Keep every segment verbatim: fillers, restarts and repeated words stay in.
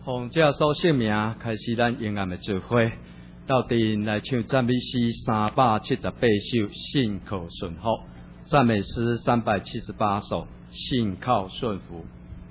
奉这所性命，开始咱永暗的聚会，到底来唱赞美诗三百七十八首，信靠顺服；赞美诗三百七十八首，信靠顺服。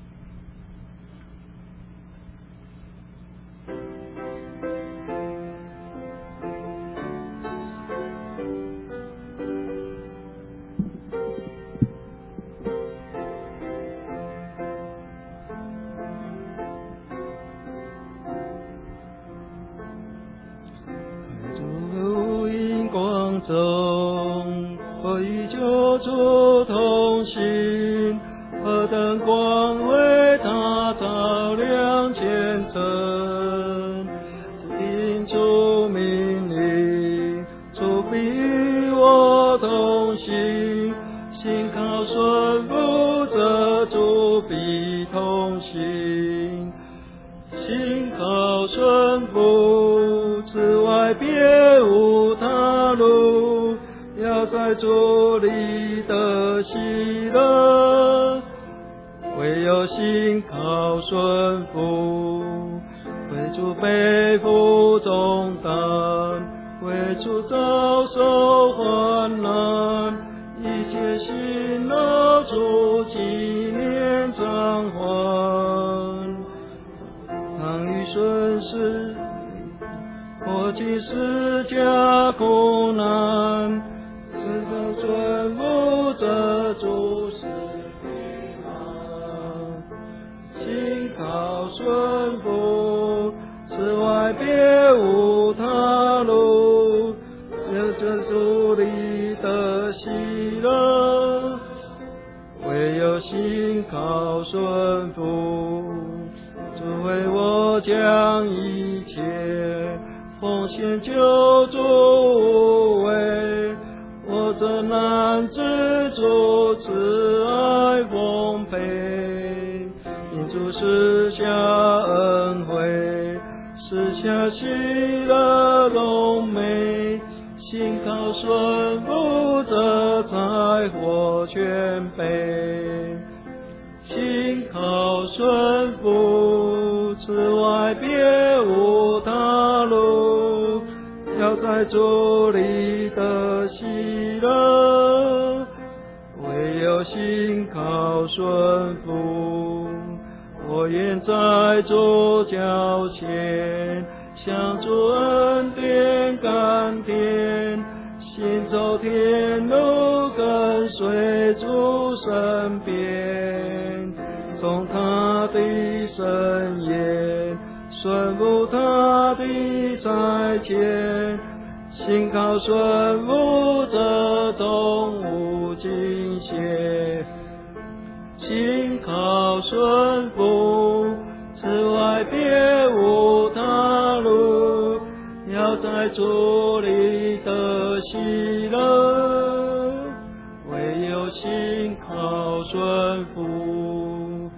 中，我与救主同行，何等光为他照亮前程。听主命令，主必与我同行，信靠顺服着主必同行，信靠顺服，此外别无他路，要在主里的喜乐，唯有信靠顺服，为主背负重担，为主遭受患难，一切辛劳主纪念偿还。倘遇顺势，或经施加苦难，顺靠顺服着主是平安，信靠顺服，此外别无他路，有着主里的喜乐，唯有信靠顺服。主为我将一切奉献救助无畏，我这难知主慈爱丰沛，因主施下恩惠，施下喜乐荣美，信靠顺服这才获全备，信靠顺服，此外别无他路，要在主里的喜乐，唯有信靠顺服。我愿在主脚前，向主恩典甘甜，行走天路，跟随主身边，从他的圣言，顺服他的差遣，信靠顺服这终无尽歇，信靠顺服，此外别无他路，要在主里的喜乐，唯有信靠顺服。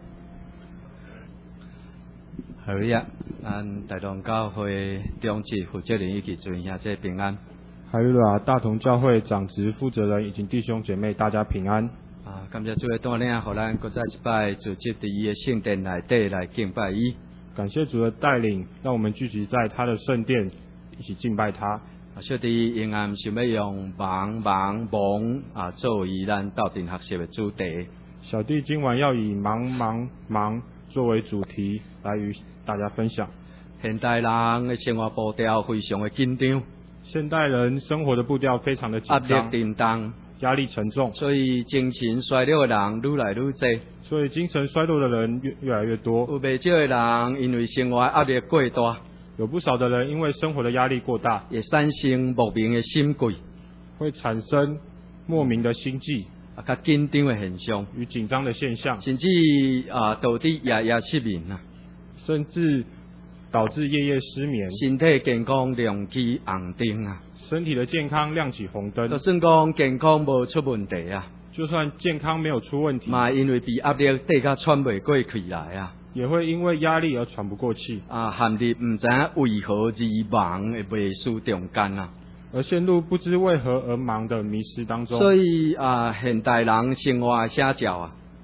好呀，咱大同教会长职负责人以及尊兄姐平安。 海瑞拉大同教会长职负责人以及弟兄姐妹，大家平安。 啊，感谢主的带领，互咱搁再一摆组织伫伊的圣殿内底来敬拜伊。 感谢主的带领，让我们聚集在他的圣殿，一起敬拜他。 啊，小弟因暗想要用忙忙忙啊作为咱斗阵学习的主题。 小弟今晚要以忙忙忙作为主题来与大家分享。 现代人的生活步调非常的紧张， 现代人生活的步调非常的紧张， 压力沉重， 压力沉重， 所以精神衰弱的人愈来愈多， 所以精神衰弱的人越越来越多。 有不少的人因为生活压力过大， 有不少的人因为生活的压力过大， 也产生莫名的心悸， 会产生莫名的心悸， 啊，较紧张的现象， 与紧张的现象， 甚至啊导致夜夜失眠啊， 甚至导致夜夜失眠， 身体健康亮起红灯啊， 身体的健康亮起红灯。 就算讲健康无出问题啊， 就算健康没有出问题， 嘛因为被压力底下喘不过气来啊， 也会因为压力而喘不过气啊，陷入唔知影为何而忙的迷思中间啊， 而陷入不知为何而忙的迷失当中。 所以啊，现代人生活的写照啊，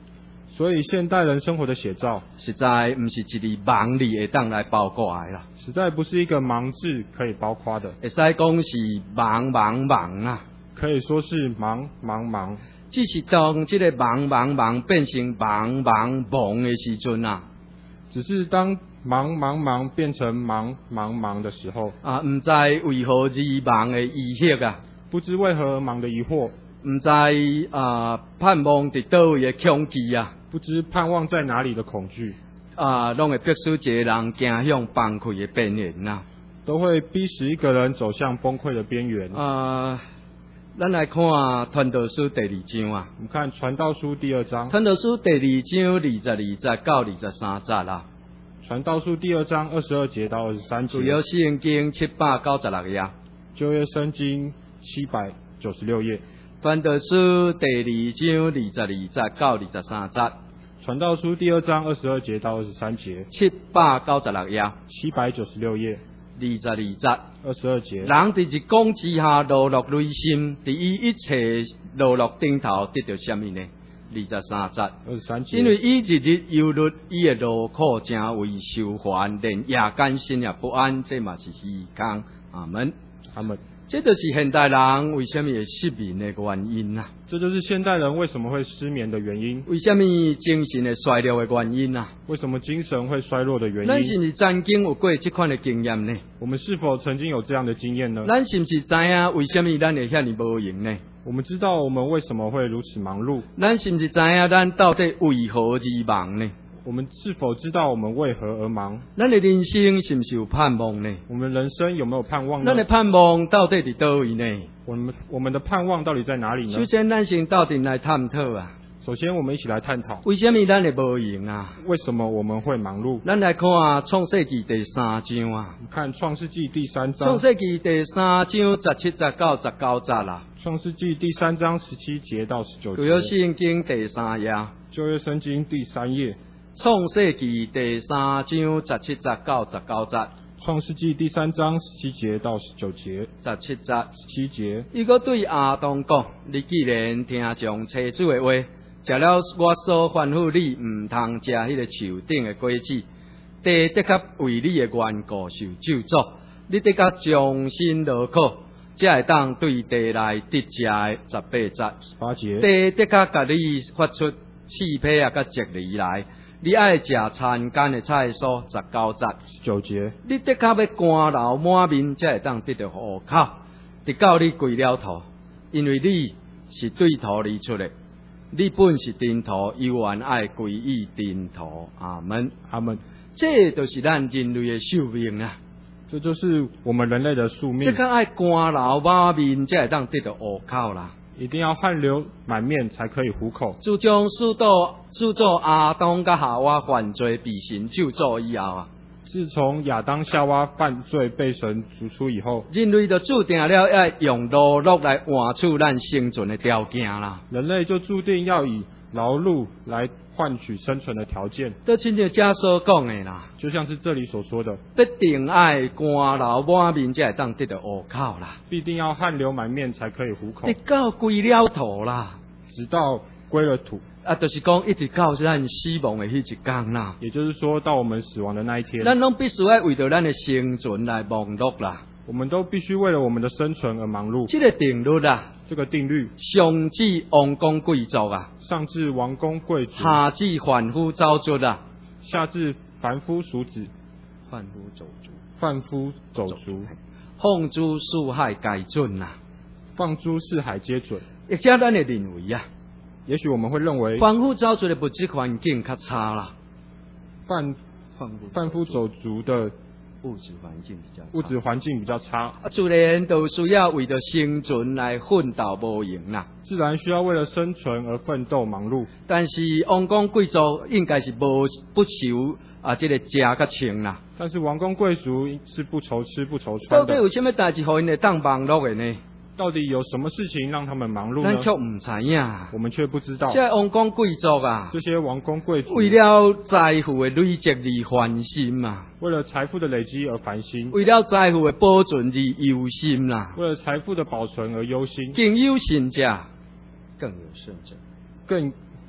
所以现代人生活的写照， 实在不是一字忙字会当来包括的啦， 实在不是一个忙字可以包括的， 会使讲是忙忙忙啊。 可以说是忙忙忙。 只是当这个忙忙忙变成忙忙忙的时阵啊， 只是当忙忙忙变成忙忙忙的时候， 啊，唔知为何而忙的意识啊， 不知为何而忙的疑惑， 唔知啊盼望伫倒位的恐惧啊， 不知盼望在哪里的恐惧， 啊，拢会迫使一个人走向崩溃的边缘呐。 都会逼使一个人走向崩溃的边缘。 啊，咱来看《传道书》第二章啊， 我们看《传道书》第二章， 《传道书》第二章二十二节到二十三节啦。 《传道书》第二章二十二节到二十三节， 主要圣经七百九十六页， 旧约圣经七百九十六页，《 传道书》第二章二十二节到二十三节， 传道书第二章二十二节到二十三节， 七百九十六页， 七百九十六页， 二十二节。 二十二节。 人伫日光之下落落内心，伫伊一切落落顶头得到什么呢？二十三节。 二十三节。 因为伊日日忧虑，伊的劳苦真为受烦，连夜间心也不安，这嘛是虚空。阿门。 阿门。 这就是现代人为什么会失眠的原因啊！ 这就是现代人为什么会失眠的原因。 为什么精神会衰弱的原因啊？ 为什么精神会衰弱的原因？ 咱是不是曾经有过这款的经验呢？ 我们是否曾经有这样的经验呢？ 咱是不是知影为什么咱会遐尼无闲呢？ 我们知道我们为什么会如此忙碌？ 咱是不是知影咱到底为何而忙呢？ 我们是否知道我们为何而忙？ 咱的人生是不是有盼望呢？ 我们人生有没有盼望呢？ 咱的盼望到底伫倒位呢？ 我们我们的盼望到底在哪里呢？ 首先，咱先到底来探讨啊。 首先，我们一起来探讨为什么咱会无闲啊？ 为什么我们会忙碌？ 咱来看啊，《创世纪》第三章啊。 看《创世纪》第三章。 创世纪第三章十七节到十九节啦。 创世纪第三章十七节到十九节。 旧约圣经第三页。 旧约圣经第三页。 创世纪第三章十七节到十九节。 创世纪第三章十七节到十九节。 十七节。 十七节。 伊个对亚当讲：你既然听从妻子的话，食了我所吩咐你唔通食迄个树顶的果子，地的确为你的缘故受咒诅。你的确将心劳苦，才会当对地内得食的十八节。 十八节。 地的确甲你发出气皮啊，甲节离来。你爱食残干的菜蔬，十九节。 十九节。 你的确要汗流满面，才会当得到糊口，直到你跪了头，因为你是对土而出的。你本是尘土，犹原爱归于尘土。阿门， 阿门。 这就是咱人类的宿命啊！ 这就是我们人类的宿命。 这个爱汗流满面，才会当得到糊口啦。 一定要汗流满面才可以糊口。 自从始作始作亚当甲夏娃犯罪被神咒诅以后啊， 自从亚当夏娃犯罪被神逐出以后， 人类就注定了要用劳碌来换取咱生存的条件啦。 人类就注定要以劳碌来换取生存的条件。 都亲像这所讲的啦， 就像是这里所说的， 必定爱汗流满面才会当得到糊口啦， 必定要汗流满面才可以糊口， 直到归了土啦， 直到归了土。 啊，就是讲一直到咱死亡的迄一天啦。 也就是说，到我们死亡的那一天， 咱拢必须要为着咱的生存来忙碌啦。 我们都必须为了我们的生存而忙碌。 这个定律啊， 这个定律， 上至王公贵族啊， 上至王公贵族， 下至凡夫走卒啊， 下至凡夫俗子， 贩夫走卒， 贩夫走卒， 放诸四海皆准啊， 放诸四海皆准。 或者咱会认为啊， 也许我们会认为， 凡夫走卒的物质环境较差啦， 贩贩夫走卒的物质环境比较差物质环境比较差， 啊，自然都需要为着生存来奋斗无用啦。 自然需要为了生存而奋斗忙碌。 但是王公贵族应该是无不愁啊，这个食甲穿啦。 但是王公贵族是不愁吃不愁到穿的。 底有什么代志互因会当忙碌的呢？ 到底有什么事情让他们忙碌呢？ 咱却唔知影。 我们却不知道。 这王公贵族啊， 这些王公贵族为了财富的累积而烦心嘛， 为了财富的累积而烦心， 为了财富的保存而忧心啦， 为了财富的保存而忧心， 更有甚者，更有甚者， 更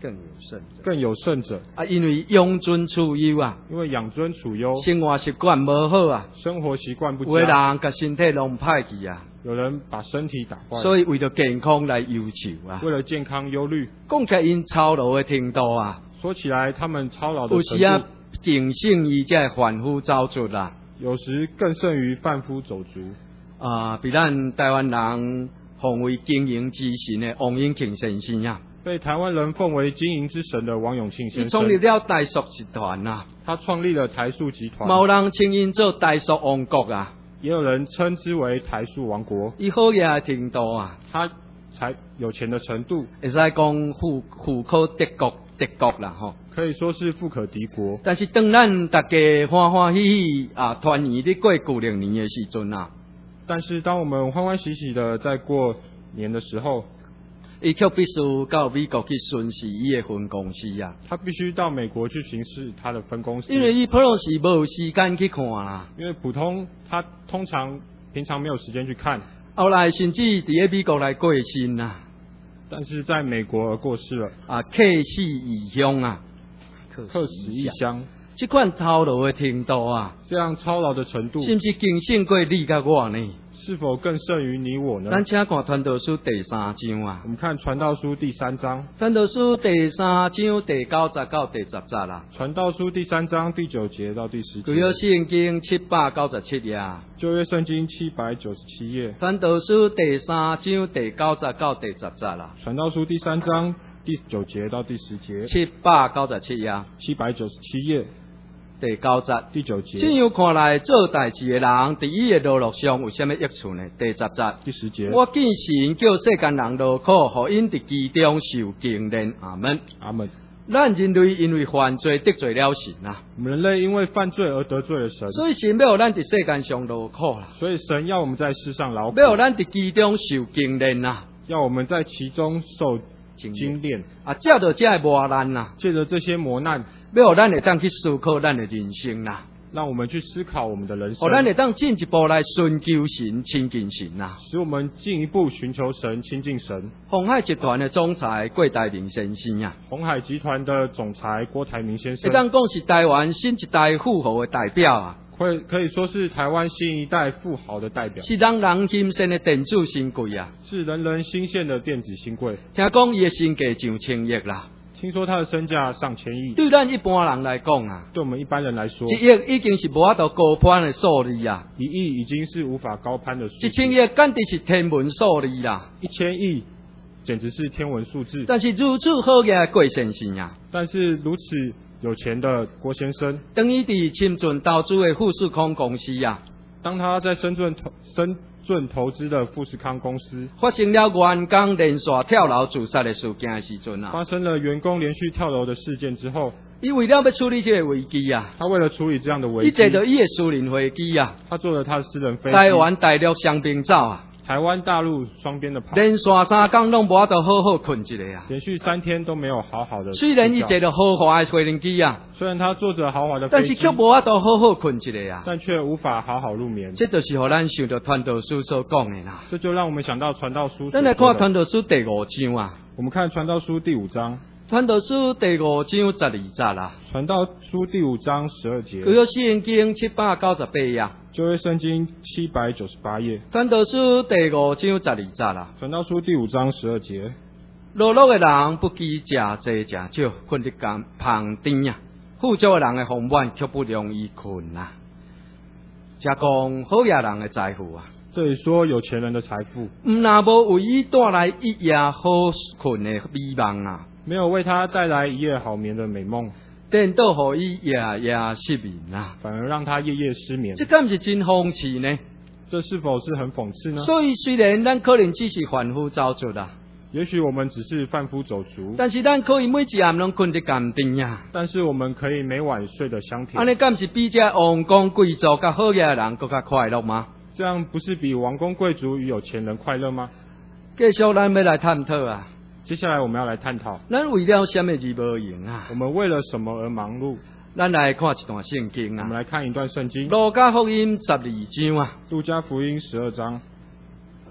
更有甚者。 更有甚者啊，因为养尊处优啊， 因为养尊处优， 生活习惯无好啊， 生活习惯不有的佳， 人甲身体弄歹去啊， 有人把身体打坏， 所以为了健康来忧愁啊。 为了健康忧虑。 讲起来因操劳的程度啊， 说起来，他们操劳的程有时啊度， 更胜于这凡夫走卒啦。 有时更胜于贩夫走卒。 啊，比咱台湾人奉为经营之神的王永庆先生啊， 被台湾人奉为经营之神的王永庆伊先创立生， 了台塑集团啊， 他创立了台塑集团， 某人称因做台塑王国啊， 也有人称之为台塑王国。 伊好嘢的程度啊， 他才有钱的程度， 会使讲富富可敌国敌国啦吼。 可以说是富可敌国。 但是当咱大家欢欢喜喜啊团圆的过旧历年的时阵啊， 但是当我们欢欢喜喜的在过年的时候， 伊却必须到美国去巡视伊的分公司啊， 他必须到美国去巡视他的分公司， 因为伊普通是无有时间去看啦。 因为普通他通常平常没有时间去看， 后来甚至伫咧美国来过身啊， 但是在美国而过世了， 啊客死异乡啊， 客死异乡。 这款操劳的程度啊， 这样操劳的程度， 是不是更胜过你甲我呢？ 是否更胜于你我呢？ 咱请看传道书第三章啊我，们看传道书第三章， 传道书第三章第九节到第十节啦， 传道书第三章第九节到第十旧约节， 圣经七百九十七页， 旧约圣经七百九十七页， 传道书第三章第九节到第十节啦， 传道书第三章第九节到第十节， 七百九十七页七百九十七页第九节。 第九节， 这样看来，做代志的人伫伊的劳碌上有啥物益处呢？第十节， 第十节， 我见神叫世间人劳苦，互因伫其中受经练。阿门。 阿门。 咱人类因为犯罪得罪了神啊， 我们人类因为犯罪而得罪了神， 所以神要互咱伫世间上劳苦啦， 所以神要我们在世上劳苦， 要互咱伫其中受经练啊， 要我们在其中受经精炼， 啊，借着这磨难呐， 借着这些磨难， 要互咱会当去思考咱的人生啦， 让我们去思考我们的人生互，咱会当进一步来寻求神、亲近神呐。 使我们进一步寻求神、亲近神。 鸿海集团的总裁郭台铭先生啊， 鸿海集团的总裁郭台铭先会生， 当讲是台湾新一代富豪的代表啊， 会可以说是台湾新一代富豪的代表， 是人人心声的电子新贵啊。 是人人新鲜的电子新贵。 听讲伊的身价上千亿啦， 听说他的身价上千亿， 对咱一般人来讲啊， 对我们一般人来说， 一亿已经是无法度高攀的数字啊， 一亿已经是无法高攀的数字， 一千亿简直是天文数字啦。 一千亿简直是天文数字。 但是如此好嘅郭先生啊， 但是如此有钱的郭先生， 等于伫深圳投资的富士康公司啊， 当他在深圳投深圳投资的富士康公司发生了员工连续跳楼自杀的事件的时阵啊， 发生了员工连续跳楼的事件之后， 伊为了要处理这个危机啊， 他为了处理这样的危伊机， 坐到伊的私人飞机啊， 他坐了他的私人飞机， 台湾大陆双边走啊， 台湾大陆双边的跑， 连续三天拢无法度好好困一个啊。 连续三天都没有好好的。 虽然伊坐到豪华的飞机啊， 虽然他坐着豪华的飞机， 但是却无法度好好困一个啊。 但却无法好好入眠。 这就是互咱想到传道书所讲的啦。 这就让我们想到传道书所说的。 咱来看传道书第五章啊， 我们看传道书第五章， 传道书第五章十二节啦， 传道书第五章十二节， 旧约圣经七百九十八页， 旧约圣经七百九十八页， 传道书第五章十二节啦。 传道书第五章十二节， 劳碌的人不计食济食少，困伫干旁边啊；富足的人的丰满却不容易困啊。才讲好野人的财富啊， 这里说有钱人的财富， 毋若无为伊带来一夜好困的美梦啊， 没有为他带来一夜好眠的美梦， 颠倒互伊夜夜失眠啊。 反而让他夜夜失眠。 这敢是真讽刺呢？ 这是否是很讽刺呢？ 所以虽然咱可能只是凡夫走卒啊， 也许我们只是贩夫走卒， 但是咱可以每一暗拢困伫甘甜啊。 但是我们可以每晚睡得香甜。 安尼敢是比这王公贵族甲好野的人更加快乐吗？ 这样不是比王公贵族与有钱人快乐吗？ 继续咱要来探讨啊， 接下来我们要来探讨， 咱为了什么而无用啊？ 我们为了什么而忙碌？ 咱来看一段圣经我们啊， 来看一段圣经， 路加福音十二章啊， 路加福音十二章，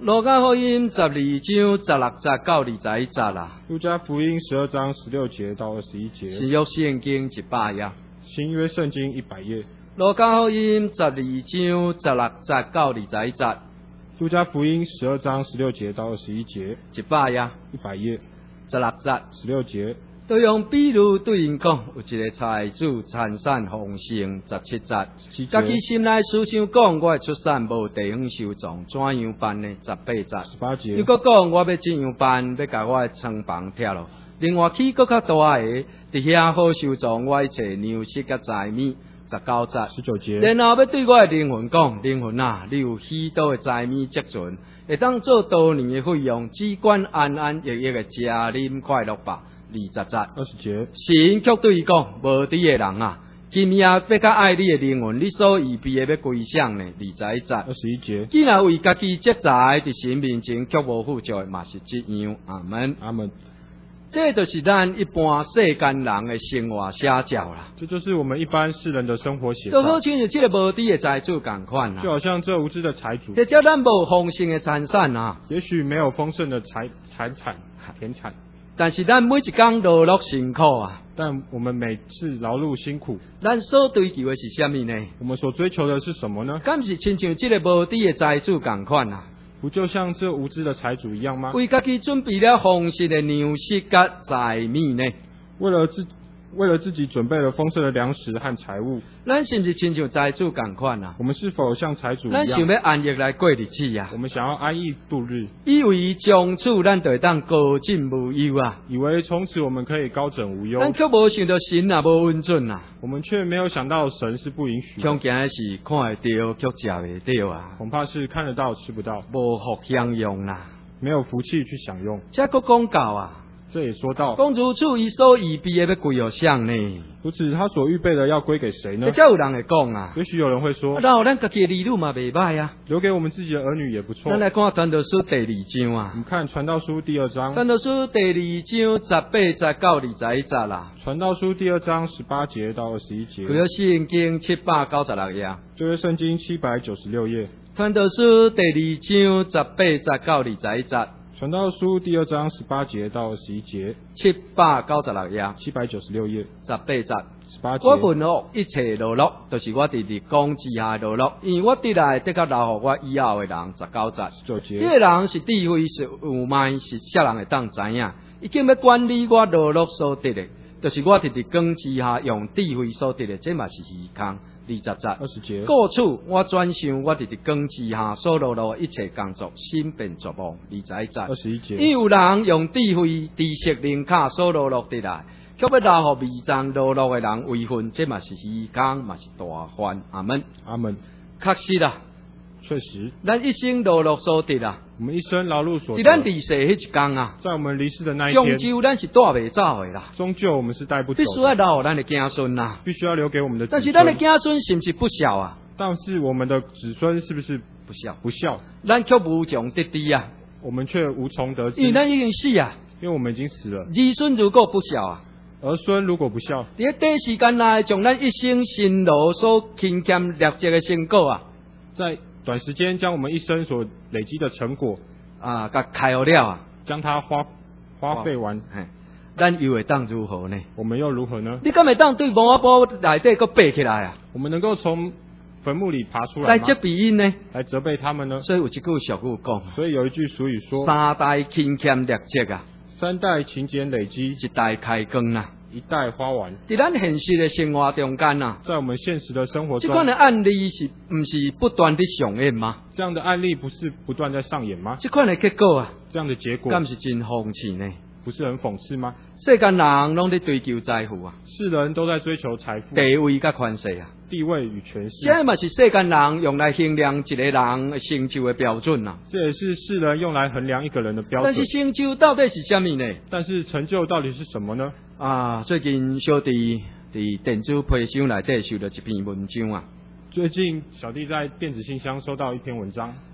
路加福音十二章十六节到二十一节啦。 路加福音十二章十六节到二十一节。 新约圣经一百页。 新约圣经一百页。 路加福音十二章十六节到二十一节。 路加福音十二章十六节到二十一节。 一百页。 一百页。 十六节。 十六节。 都用比喻对因讲，有一个财主产产丰盛。十七节，家己心内思想讲，我的出产无地方收藏，怎样办呢？十八节， 十八节， 又搁讲我要怎样办？要甲我的仓房拆落。另外起搁较大个，伫遐好收藏我一切粮食甲财米。十九节， 十九节， 然后要对我的灵魂讲，灵魂啊，你有许多的财米积存，会当做多年的费用，只管安安逸逸的食啉快乐吧。二十节， 二十节， 神却对伊讲：无知的人啊，今夜要较爱你的灵魂，你所预备的要归向呢？二十一节， 二十一节， 既然为家己积财，伫神面前却无富足，嘛是这样。阿门， 阿门。 这就是咱一般世间人的生活写照啦。 这就是我们一般世人的生活写照。 就好像是这个无知的财主共款啦， 就好像这无知的财主。 或者咱无丰盛的产产啊， 也许没有丰盛的财财产田产。 但是咱每一天劳碌辛苦啊， 但我们每次劳碌辛苦， 咱所追求的是什么呢？ 我们所追求的是什么呢？ 敢是亲像这个无知的财主共款啊？ 不就像这无知的财主一样吗？ 为家己准备了丰盛的粮食甲财米呢？ 为了自为了自己准备了丰盛的粮食和财物， 咱是不是亲像财主共款啊？ 我们是否像财主一样？ 咱想要安逸来过日子啊？ 我们想要安逸度日， 以为从此咱就会当高枕无忧啊？ 以为从此我们可以高枕无忧， 咱却无想到神啊无温准啊？ 我们却没有想到神是不允许的。 恐惊的是看会到，却食袂到啊！ 恐怕是看得到吃不到， 无福享用啦， 没有福气去享用。 这个讲到啊。 这也说到， 讲如此，伊所预备的要归予谁呢？ 如此，他所预备的要归给谁呢？ 这有人会讲啊， 也许有人会说， 然后咱家己的儿女嘛袂歹啊， 留给我们自己的儿女也不错。 咱来看《传道书》第二章啊， 我们看《传道书》第二章，《 传道书》第二章十八节到二十一节啦， 《传道书》第二章十八节到二十一节， 旧约圣经七百九十六页， 旧约圣经七百九十六页，《 传道书》第二章十八节到二十一节。 传道书第二章十八节到二十一节， 七百九十六页， 七百九十六页， 十八节， 十八节。 我问哦，一切劳碌，就是我直直讲之下劳碌，因为我得来得较留互我以后的人。十九节， 十九节。 这个人是智慧，是有迈，是啥人会当知影？已经要管理我劳碌所得的，就是我直直讲之下用智慧所得的，这嘛是虚空。二十节， 二十节。 故此，我转想我直直讲之下所劳碌一切工作，心变作梦。二十一节， 二十一节。 因有人用智慧、知识、灵卡所劳碌得来，却要留互未曾劳碌的人为分，这嘛是虚空，嘛是大患。阿门， 阿门。 确实啦， 确实， 咱一生劳碌所得啊， 我们一生劳碌所得， 伫咱离世迄一天啊， 在我们离世的那一终天， 究咱是带袂走的啦。 终究我们是带不走必的， 须要留互咱的子孙呐， 必须要留给我们的子孙。 但是咱的子孙是不是不孝啊？ 但是我们的子孙是不是不孝？ 不孝？ 咱却无从得知啊， 我们却无从得知， 因为咱已经死啊。 因为我们已经死了。 儿孙如果不孝啊， 儿孙如果不孝， 伫短时间内将咱一生辛劳所勤俭累积的成果啊， 在短时间将我们一生所累积的成果啊，甲开好了啊， 将它花花费完， 嘿，咱又会当如何呢？ 我们又如何呢？ 你敢会当对墓堡内底佫爬起来啊？ 我们能够从坟墓里爬出来吗？ 来责备因呢？ 来责备他们呢？ 所以有一句俗语讲， 所以有一句俗语说： 三代勤俭累积啊， 三代勤俭累积， 一代开工啊。 一代花完。 在咱现实的生活中间啊， 在我们现实的生活中， 这款的案例是不是不断的上演吗？ 这样的案例不是不断在上演吗？ 这款的结果啊， 这样的结果， 敢是真讽刺呢？ 不是很讽刺吗？ 世间人拢在追求财富啊， 世人都在追求财富、 地位甲权势啊， 地位与权势。 这嘛是世间人用来衡量一个人成就的标准啊。 这也是世人用来衡量一个人的标准。 但是成就到底是什么呢？ 但是成就到底是什么呢？ 啊，最近小弟伫电子批箱内底收到一篇文章啊。 最近小弟在电子信箱收到一篇文章，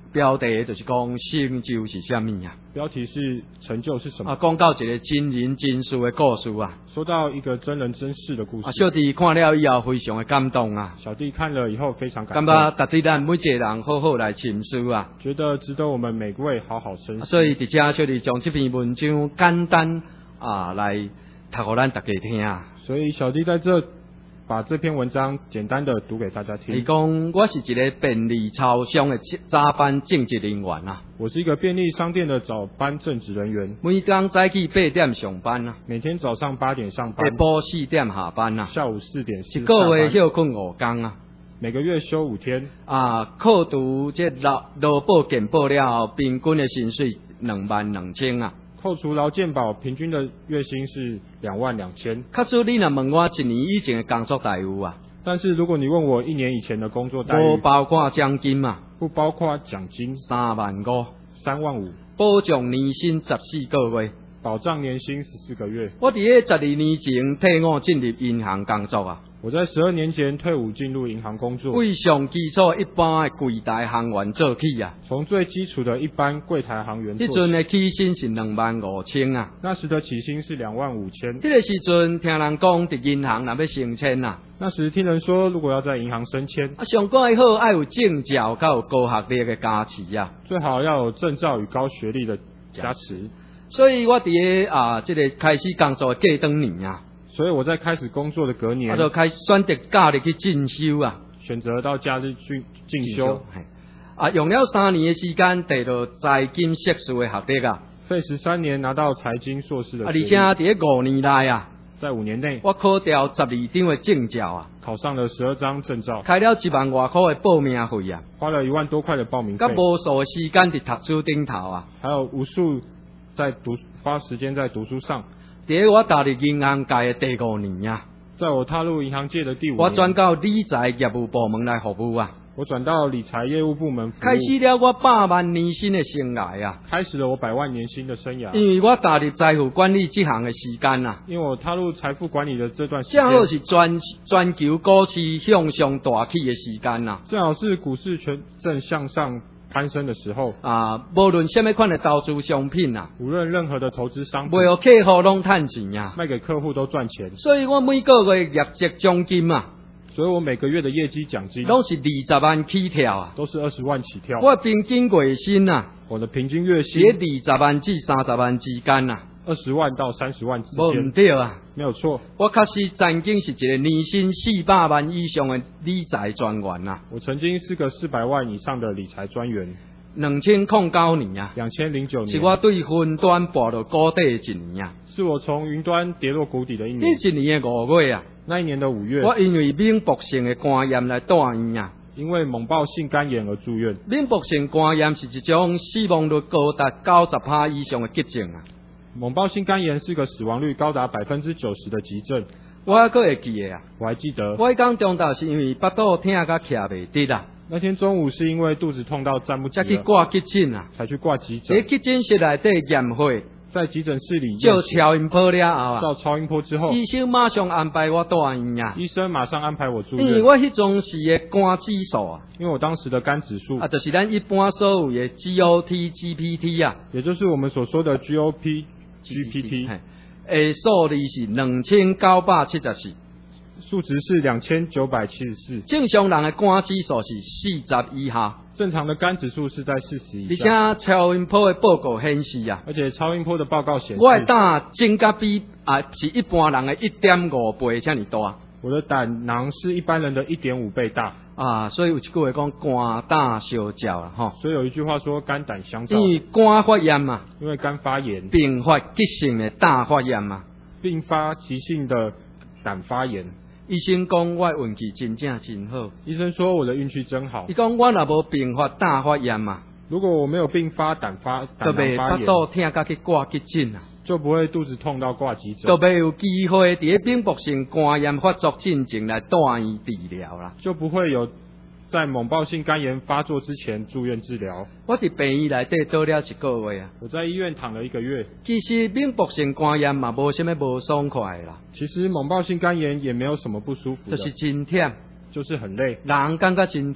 标题就是讲成就是什么啊？ 标题是成就是什么？ 啊，讲到一个真人真事的故事啊。 说到一个真人真事的故事。 啊，小弟看了以后非常的感动啊。 小弟看了以后非常感动。 感觉值得咱每一个人好好来深思啊。 觉得值得我们每位好好深思。 所以，伫遮小弟将这篇文章简单啊来读给咱大家听啊。 所以，小弟在这把这篇文章简单的读给大家听。 伊讲，我是一个便利超商的早班正职人员啊。 我是一个便利商店的早班正职人员。 每天早起八点上班啊。 每天早上八点上班。 下晡四点下班啊。 下午四点下班。 一个月休困五天啊。 每个月休五天。啊， 扣除这劳劳保健保了后，平均的薪水两万两千啊。 扣除劳健保，平均的月薪是两万两千。 可是你若问我一年以前的工作待遇啊？ 但是如果你问我一年以前的工作待遇， 不包括奖金嘛？ 不包括奖金。 三万五。 三万五。 保障年薪十四个月。 保障年薪十四个月。 我伫咧十二年前退伍进入银行工作啊。 我在十二年前退伍进入银行工作。 为上基础一般的柜台行员做起啊。 从最基础的一般柜台行员做起。 迄阵的起薪是两万五千啊。 那时的起薪是两万五千。 迄个时阵听人讲，伫银行若要升迁啊。 那时听人说，如果要在银行升迁， 啊，上过好爱有证照，甲有高学历的加持啊。 最好要有证照与高学历的加持。 所以我伫咧啊，这个开始工作的隔当年啊。 所以我在开始工作的隔年， 我就开选择假日去进修啊， 选择到假日去进修。 啊，用了三年的时间，得到财经硕士的学历啊。 费时三年拿到财经硕士的学历。 啊，而且伫五年内啊， 在五年内， 我考掉十二张的证照啊， 考上了十二张证照， 开了一万外块的报名费啊， 花了一万多块的报名费， 甲无数的时间伫读书顶头啊， 还有无数在读花时间在读书上。 伫我踏入银行界的第五年啊， 在我踏入银行界的第五年， 我转到理财业务部门来服务啊。 我转到理财业务部门服务， 开始了我百万年薪的生涯啊！ 开始了我百万年薪的生涯。 因为我踏入财富管理这行的时间啊， 因为我踏入财富管理的这段时间， 正好是全全球股市向上大起的时间啊！ 正好是股市全正向上攀升的时候啊！无论什么款的投资商品啊， 无论任何的投资商品， 卖给客户拢赚钱啊， 卖给客户都赚钱。 所以我每个月业绩奖金啊。 所以我每个月的业绩奖金都是二十万起跳啊， 都是二十万起跳。 我平均月薪啊， 我的平均月薪在二十万至三十万之间啊， 二十万到三十万之间。 无唔对啊， 没有错。 我确实曾经是一个年薪四百万以上的理财专员啊。 我曾经是个四百万以上的理财专员。 两千零九年啊， 两千零九年是我对云端跌落谷底的一年啊， 是我从云端跌落谷底的一年。 那一年的五月啊。 那一年的五月， 我因为免爆性的肝炎来住院啊。 因为猛爆性肝炎而住院。 免爆性肝炎是一种死亡率高达九十趴以上的急症啊。 猛爆性肝炎是个死亡率高达百分之九十的急症。 我还会记得啊， 我还记得。 我迄天中昼是因为腹肚疼甲徛袂直啊。 那天中午是因为肚子痛到站不直了， 才去挂急诊啊， 才去挂急诊。 在急诊室内底验血。 在急诊室里照超音波了后啊， 照超音波之后， 医生马上安排我住院啊。 医生马上安排我住院， 因为我迄种时的肝指数啊， 因为我当时的肝指数啊，就是咱一般所有的 G O T、G P T 啊， 也就是我们所说的 G O P、G P T， 诶，数字是两千九百七十四， 数值是两千九百七十四。 正常人的肝指数是四十以下。 正常的肝指数是在四十以下， 而且超音波的报告显示啊， 而且超音波的报告显示， 我的胆增加比啊是一般人的一点五倍这么大。 我的胆囊是一般人的一点五倍大啊，所以有一句话讲肝胆相照啦，吼。 所以有一句话说肝胆相照。 因为肝发炎嘛， 因为肝发炎， 并发急性的胆发炎嘛， 并发急性的胆发炎。 医生讲我运气真正真好。 医生说我的运气真好。 伊讲我若无并发胆发炎嘛， 如果我没有并发胆发胆囊发炎， 就袂腹肚疼甲去挂急诊啊， 就不会肚子痛到挂急诊， 就袂有机会伫咧并发性肝炎发作进前来住院治疗啦， 就不会有在猛爆性肝炎发作之前住院治疗。 我伫病院内底倒了一个月啊， 我在医院躺了一个月。 其实并发性肝炎嘛无啥物无爽快啦。 其实猛爆性肝炎也没有什么不舒服的， 就是真忝， 就是很累， 人感觉真忝，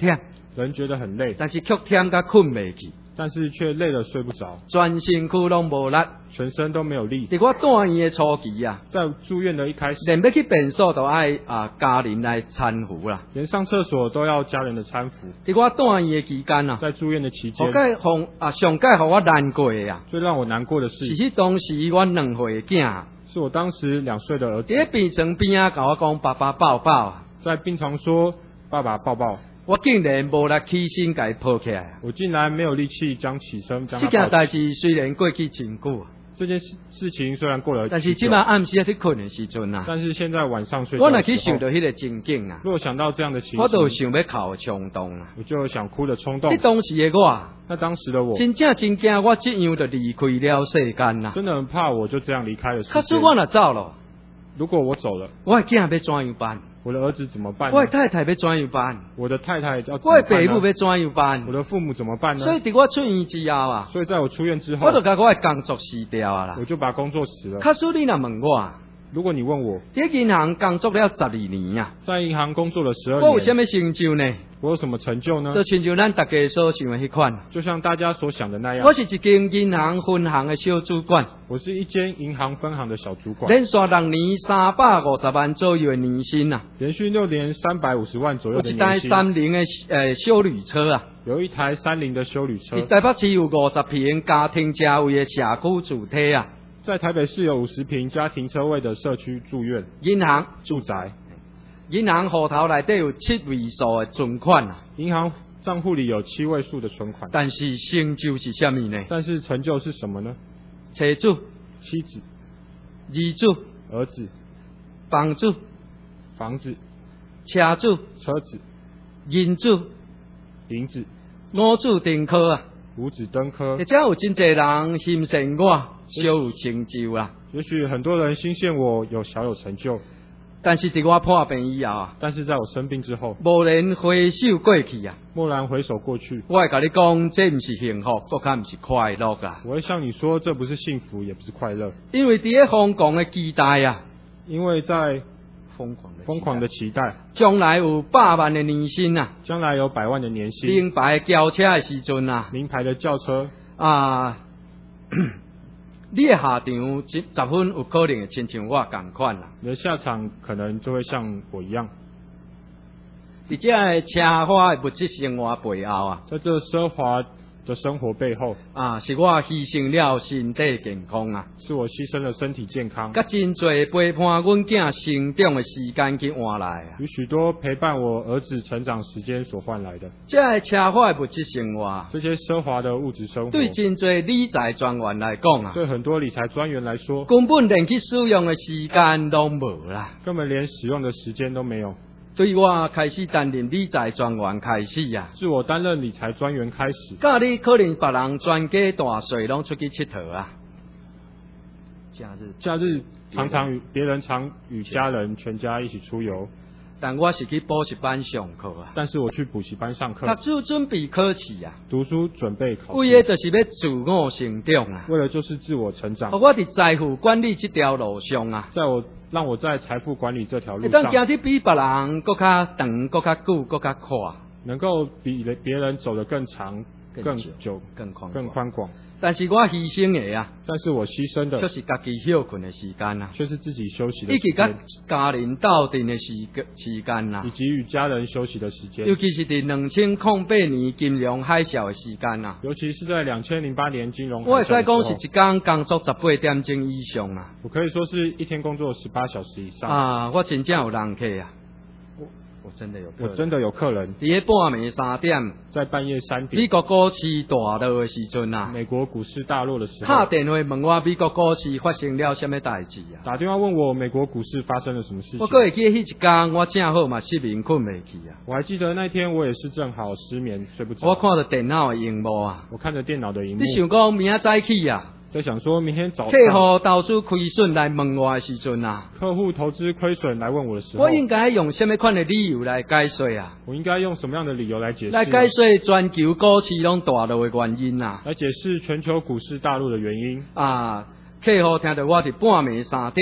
人觉得很累， 但是却忝甲困袂去， 但是却累了睡不着， 全身躯拢无力。 全身都没有力。 伫我住院的初期啊， 在住院的一开始， 连要去便所都爱啊家人来搀扶啦。 连上厕所都要家人的搀扶。 伫我住院的期间啊， 在住院的期间， 上届互啊上届互我难过的啊， 最让我难过的是， 是迄当时我两岁的囝， 是我当时两岁的儿子， 伫病床边啊，甲我讲爸爸抱抱啊， 在病床说爸爸抱抱， 我竟然无力起身甲伊抱起来。 我竟然没有力气将起身将这他抱起。 件代志虽然过去真久， 这件事事情虽然过了， 但是即晚暗时啊去困的时阵啊， 但是现在晚上睡觉我若的时候， 去想到迄个情景啊， 若想到这样的情我都有形， 想要哭的冲动啊。 我就有想哭的冲动迄。当时的我， 那当时的我， 真正真惊我即样就离开了世间啊。 真的很怕我就这样离开了世假使界。 我若走了， 如果我走了， 我的囝要怎样办？ 我的儿子怎么办呢？ 我的太太要怎样办？ 我的太太要怎我的么办呢？ 父母要怎样办我？的父母怎么办呢？ 所以伫我出院之后啊， 所以在我出院之后， 我就甲我的工作辞掉啊啦我。就把工作辞了。 假使你若问我， 如果你问我， 伫银行工作了十二年啊， 在银行工作了十二年， 我有什么成就呢？ 我有什么成就呢就？亲像咱大家所想的迄款， 就像大家所想的那样我，是一间银行分行的小主管， 我是一间银行分行的小主管， 连续六年三百五十万左右的年薪啊， 连续六年三百五十万左右有一台的年薪， 三菱的呃小旅车啊， 有一台三菱的休旅车伫，台北市有五十平家庭车位的社区主体啊， 在台北市有五十平加停车位的社区住院银行住宅， 银行户头内底有七位数的存款啊， 银行账户里有七位数的存款， 但是成就是什么呢？ 但是成就是什么呢？ 车主、 妻子、 儿子、 儿子、 房主、 房子、 车主、 车子、 银主、 银子、 五子登科啊， 五子登科或。者有真侪人欣赏我，小有成就啊。 也许很多人欣羡我有小有成就， 但是伫我破病以后啊， 但是在我生病之后， 无人回首过去啊， 蓦然回首过去， 我会甲你讲，这毋是幸福，更较毋是快乐啊。 我会向你说，这不是幸福，也不是快乐， 因为伫咧疯狂的期待啊， 因为在疯狂的疯狂的期待， 将来有百万的年薪啊， 将来有百万的年薪， 名牌的轿车的时阵啊， 名牌的轿车， 啊，你的下场十十分有可能会亲像我共款啦。 你的下场可能就会像我一样， 伫这个车花的物质生活背后啊， 在这奢华的生活背后， 啊，是我牺牲了身体健康啊， 是我牺牲了身体健康， 甲真侪陪伴阮囝成长的时间去换来啊。 与许多陪伴我儿子成长时间所换来的。 这个车花的物质生活， 这些奢华的物质生活， 对真侪理财专员来讲啊， 对很多理财专员来说， 根本连去使用的时间都无啦。 根本连使用的时间都没有。 对我开始担任理财专员开始啊， 自我担任理财专员开始， 甲你可能别人全家大细拢出去佚佗啊。假日， 假日常常与别人常与家人全家一起出游， 但我是去补习班上课啊， 但是我去补习班上课读，书准备考试啊， 读书准备考试， 为的就是要自我成长啊。 为了就是自我成长。 我伫财富管理这条路上啊， 在我让我在财富管理这条路会当行上， 得比别人更较长、更较久、更较快、 能够比别人走得更长、更久、 久、 更宽、 更。宽广。 但是我牺牲的啊， 但是我牺牲的就是家己休困的时间啊， 却是自己休息的时以及甲间， 家人斗阵的时间时间啊以，及与家人休息的时间尤。其是伫两千零八年金融海啸的时间啊， 尤其是在两千零八年金融海我会使啸的时候讲是一天工作十八点钟以上啊。 我可以说是一天工作十八小时以上。 啊，我真正有人客啊，我我真的有客人， 我真的有客人伫咧半暝三点， 在半夜三美点， 国股市大落的时阵啊， 美国股市大落的时打候， 电话问我美国股市发生了什么代志啊？ 打电话问我美国股市发生了什么事情我。搁会记得迄一天，我正好嘛失眠困袂去啊。 我还记得那天我也是正好失眠睡不着。 我看着电脑的荧幕啊， 我看着电脑的荧幕你，想讲明仔早起啊， 在想说明天早客上户投资亏损来问我的时阵啊， 客户投资亏损来问我的时候， 我应该用什么款的理由来解说啊？ 我应该用什么样的理由来解释？ 来解说全球股市拢大落的原因啊！ 来解释全球股市大陆的原因。 啊，客户听到我伫半暝三点啊，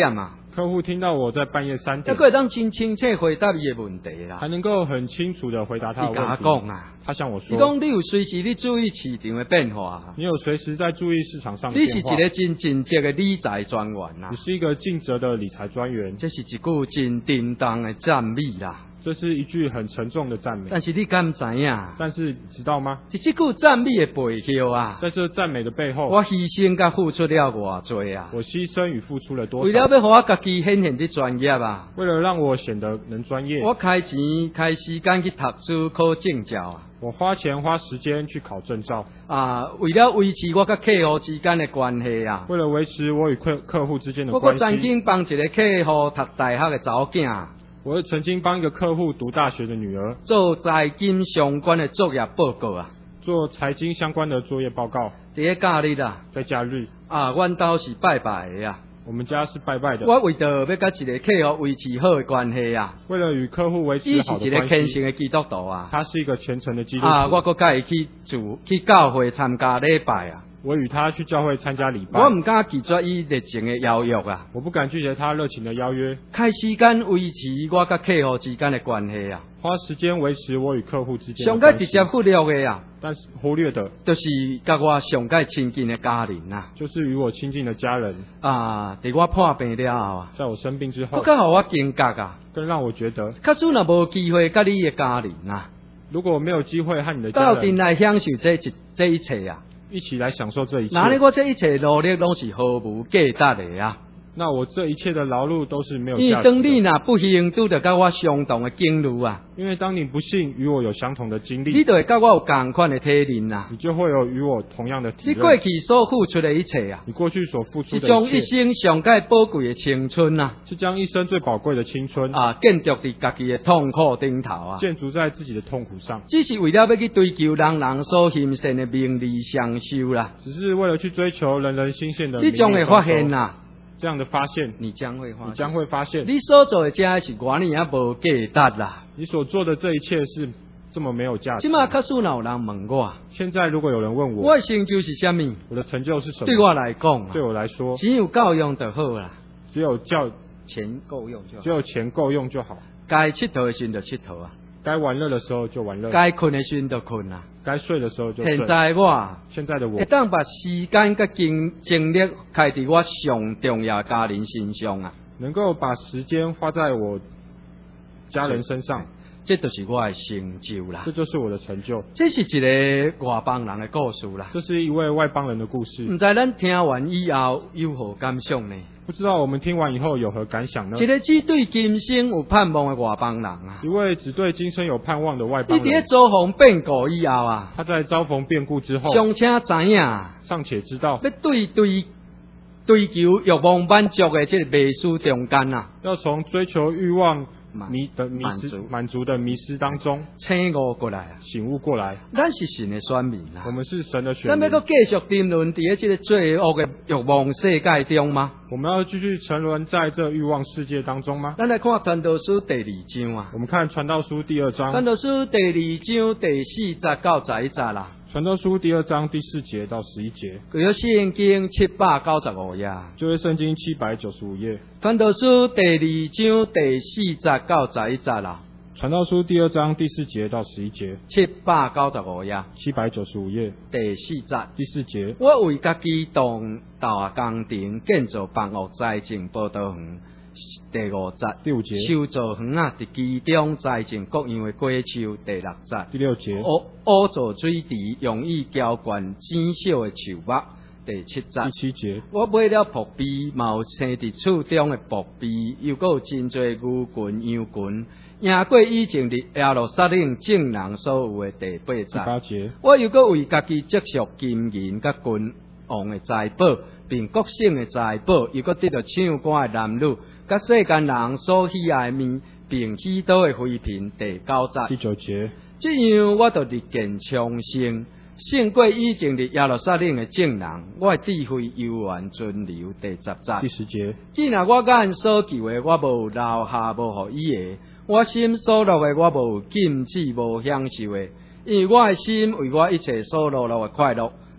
客户听到我在半夜三还点， 可以当真清楚回答你的问题啦还。能够很清楚的回答他的你甲我问题。 讲啊， 他向我你讲说， 你有随时你注意市场的变化， 你有随时在注意市场上的你是变化， 一个真尽责的理财专员啦你，是一个尽责的理财专员， 这是一句真叮当的赞美啦。 这是一句很沉重的赞美。 但是你敢知影？ 但是你知道吗？ 是这句赞美的背后啊， 在这赞美的背后， 我牺牲甲付出了偌多啊， 我牺牲与付出了多为了少？ 要互我家己显现的专业啊， 为了让我显得能专业， 我开钱开时间去读书考证照啊。 我花钱花时间去考证照， 啊，为了维持我甲客户之间的关系啊， 为了维持我与客客户之间的我关系， 阁曾经帮一个客户读大学的查某囝我曾经帮一个客户读大学的女儿做财金相关的作业报告啊。 做财经相关的作业报告， 第一假日啊， 在假日， 啊，阮兜是拜拜的啊。 我们家是拜拜的。 我为着要甲一个客户维持好的关系啊， 为了与客户维持伊是一个好的关系， 虔诚的基督徒啊。 他是一个虔诚的基督徒。 啊，我阁甲伊去住去教会参加礼拜啊。 我与他去教会参加礼拜， 我毋敢拒绝伊热情的邀约啊， 我不敢拒绝他热情的邀约， 开时间维持我甲客户之间的关系啊。 花时间维持我与客户之间的上关系。 界直接忽略的啊， 但是忽略的就是甲我上界亲近的家人啊。 就是与我亲近的家人， 啊，伫我破病了后啊， 在我生病之后更，较互我惊觉啊。 更让我觉得， 假使若无机会甲你的家人啊， 如果没有机会和你的家斗阵人来享受这一这一切啊， 一起来享受这一切， 那呢我这一切努力拢是毫无价值的啊。 那我这一切的劳碌都是没有因价值为当你的。 若不幸拄着甲我相同的境遇啊， 因为当你不幸与我有相同的经你历， 就会甲我有共款的体认啊。 你就会有与我同样的体你过认。 去所付出的一切啊， 你过去所付出是将一的一切， 生上界宝贵的青春啊， 是将一生最宝贵的青春啊，建筑伫家己的痛苦顶头啊。 建筑在自己的痛苦上， 只是为了要去追求人人所欣赏的名利享受啦， 只是为了去追求人人新鲜的你名利将会发现双收呐、 这样的发现， 你将会发现， 你将会发现， 你所做的这是外年也无价值啦。 你所做的这一切是这么没有价值即。马假使若有人问我， 现在如果有人问我， 我的成就是什么？ 我的成就是什么？ 对我来讲啊对，我来说， 只有教养就好啦， 只有教， 钱够用就好。 只有钱够用就好。 该佚佗的时阵就佚佗啊， 该玩乐的时候就玩乐， 该困的时阵就困啊。 该睡的时候就睡。 现在我啊现在的我会，当把时间甲精精力开伫我上重要的家人身上啊， 能够把时间花在我家人身上， 这就是我的成就啦这。就是我的成就。 这是一个外邦人的故事啦， 这是一位外邦人的故事， 毋知咱听完以后有何感想呢？ 不知道我们听完以后有何感想呢？ 一个只对今生有盼望的外邦人啊， 一位只对今生有盼望的外伊邦人， 伫咧遭逢变故以后啊， 他在遭逢变故之后， 尚且知影尚且知道要对对追求欲望满足的这个迷失中间啊， 要从追求欲望满迷的迷失满足满足的迷失当中醒悟过来啊， 醒悟过来。 咱是神的选民啊我。们是神的选民咱要，搁继续沉沦伫咧即个罪恶的欲望世界中吗？ 我们要继续沉沦在这欲望世界当中吗？ 咱来看《传道书》第二章啊， 我们看传道书第二 《传章， 道书》第二章第四节到十一节啦， 传道书第二章第四节到十一节， 佢有圣经七百九十五页，《 旧约圣经七百九十五页， 传道书》第二章第四节到十一节啦， 传道书第二章第四节到十一节， 七百九十五页七百九十五页第四节。 第四节， 我为家己当大工程建造房屋栽种葡萄园。第五节， 第五节， 修造园啊，伫其中栽种各样的果树。第六节， 第六节， 乌乌造水池，用以浇灌尖小的树木。第七节第，七节， 我买了仆婢，嘛有生伫厝中的仆婢，又搁有真侪牛群、羊群，赢过以前伫耶路撒冷正人所有的第八第节。 八节， 我又搁为家己积蓄金银甲君王的财宝，并各省的财宝，又搁得到唱歌的男女，甲世间人所喜爱的面，并许多的妃嫔。第九第节， 九节， 这样我就日渐昌盛，胜过以前伫耶路撒冷的正人，我的智慧悠然存留。第十第节， 十节， 既然我眼所求的我无留下无互伊的，我心所落的我无禁止无享受的，因为我的心为我一切所落落的快乐，